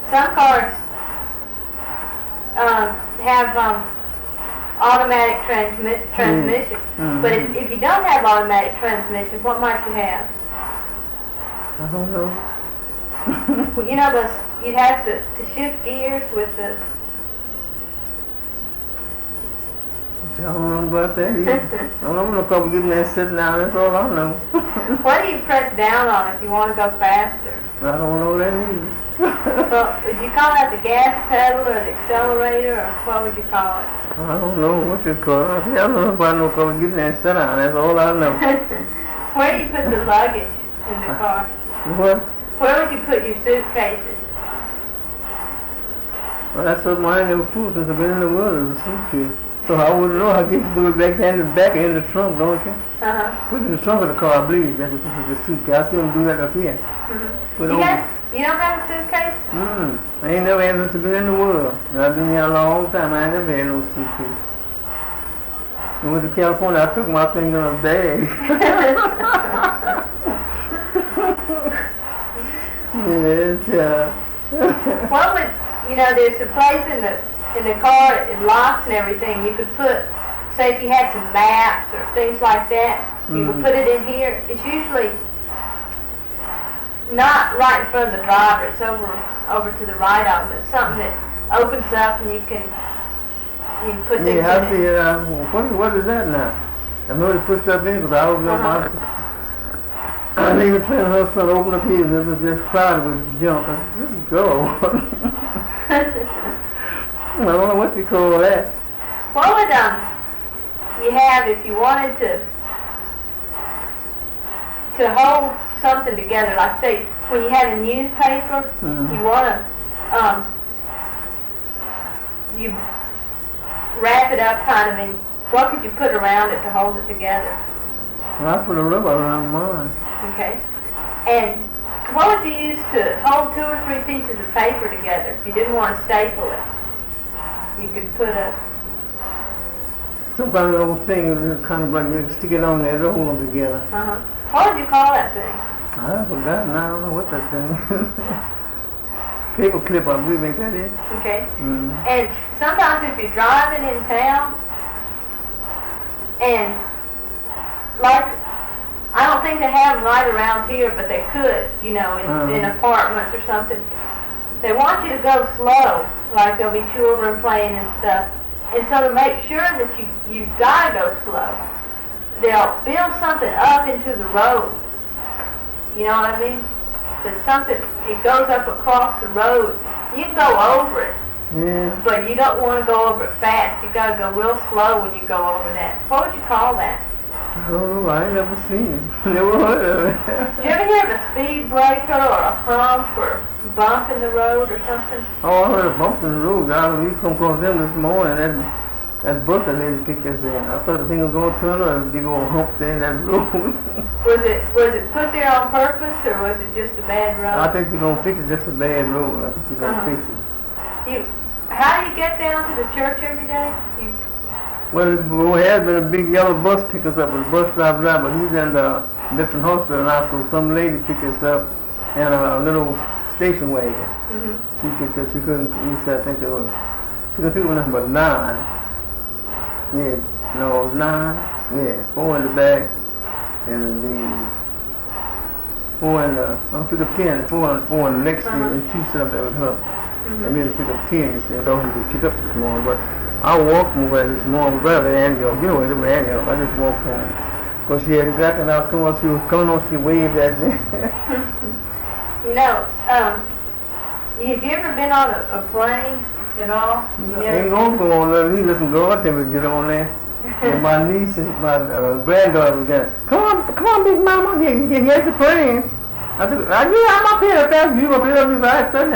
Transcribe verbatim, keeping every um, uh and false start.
some cars um, have um, automatic transmi- transmission. Mm-hmm. But if, if you don't have automatic transmission, what might you have? I don't know. Well, you know, those, you'd have to, to shift gears with the... I don't know about that either. I don't know if I'm getting that sitting down, that's all I know. What do you press down on if you want to go faster? I don't know that either. Well, would you call that the gas pedal or the accelerator, or what would you call it? I don't know what you call it. I don't know if I know if I'm getting that sit down, that's all I know. Where do you put the luggage in the car? What? Where would you put your suitcases? Well, that's something I ain't never fooled since I've been in the world, as a suitcase. So I wouldn't know. I guess you do it back there in the back or in the trunk, don't you? Uh-huh. Put it in the trunk of the car, I believe. That's what you put the suitcase. I see them do that up here. Mm-hmm. Put You, over. got, you don't have a suitcase? Mm. I ain't never had nothing been in the world. And I've been here a long time. I ain't never had no suitcase. I went to California. I took my thing in a bag. Yes, uh. What would, you know, there's a place in the in the car, it locks and everything. You could put, say if you had some maps or things like that, you Mm. could put it in here. It's usually not right in front of the driver. It's over over to the right of them. It's something that opens up and you can you can put things Yeah, I in see it. it. Uh, what, what is that now? I know they put stuff in because I opened up Uh-huh. my... I think it's trying her son open up his and it was just crowded with junk. I said, "Let's go." I don't know what you call that. What would um you have if you wanted to to hold something together? Like say when you have a newspaper, Mhm. you want to um you wrap it up kind of, and what could you put around it to hold it together? Well, I put a rubber around mine. Okay, and what would you use to hold two or three pieces of paper together if you didn't want to staple it? You could put a Some kind of little thing that kind of like you stick it on there to hold them together. uh-huh. What would you call that thing? I forgot now. I don't know what that thing is. Paper clip, I believe, ain't that it? Okay. Mm. And sometimes if you're driving in town, and like, I don't think they have them right around here, but they could, you know, in, Uh-huh. in apartments or something. They want you to go slow, like there'll be children playing and stuff. And so to make sure that you, you've got to go slow, they'll build something up into the road. You know what I mean? That something, it goes up across the road. You can go over it, Yeah. but you don't want to go over it fast. You got to go real slow when you go over that. What would you call that? I don't know. I ain't never seen it. Never heard of it. Did you ever hear of a speed breaker or a hump or bump in the road or something? Oh, I heard a bump in the road. I we come across them this morning. That that bus that lady picked us in. I thought the thing was going to turn up and go hump there in that road. Was it was it put there on purpose or was it just a bad road? I think we're gonna fix it. Just a bad road. I think we're gonna Uh-huh. fix it. You, how do you get down to the church every day? You, Well, there has been a big yellow bus pick us up, but the bus driver driver, but he's in the different hospital now, so some lady picked us up in a little station wagon. mm-hmm. She picked us, she couldn't, we said, I think it was, she couldn't pick up nothing but nine. Yeah, no, it was nine, yeah, four in the back, and the, four in the, I don't pick up ten, four in, four in the next seat, Uh-huh. and two sit up there with her. Mm-hmm. I made her pick up ten, you see, those who pick up this morning, but I walked from where this morning, brother, and go, you know, it was Antioch. I just walked home. Because she had got and I was coming on, she was coming on, she waved at me. You know, um, have you ever been on a, a plane at all? You I ain't never- gonna go on there, leave some God tell me to get on there. And my niece, and my uh, granddaughter was there. Come on, come on, big mama, here, here, here's the plane. I said, yeah, I'm up here, fast, you up here, I said,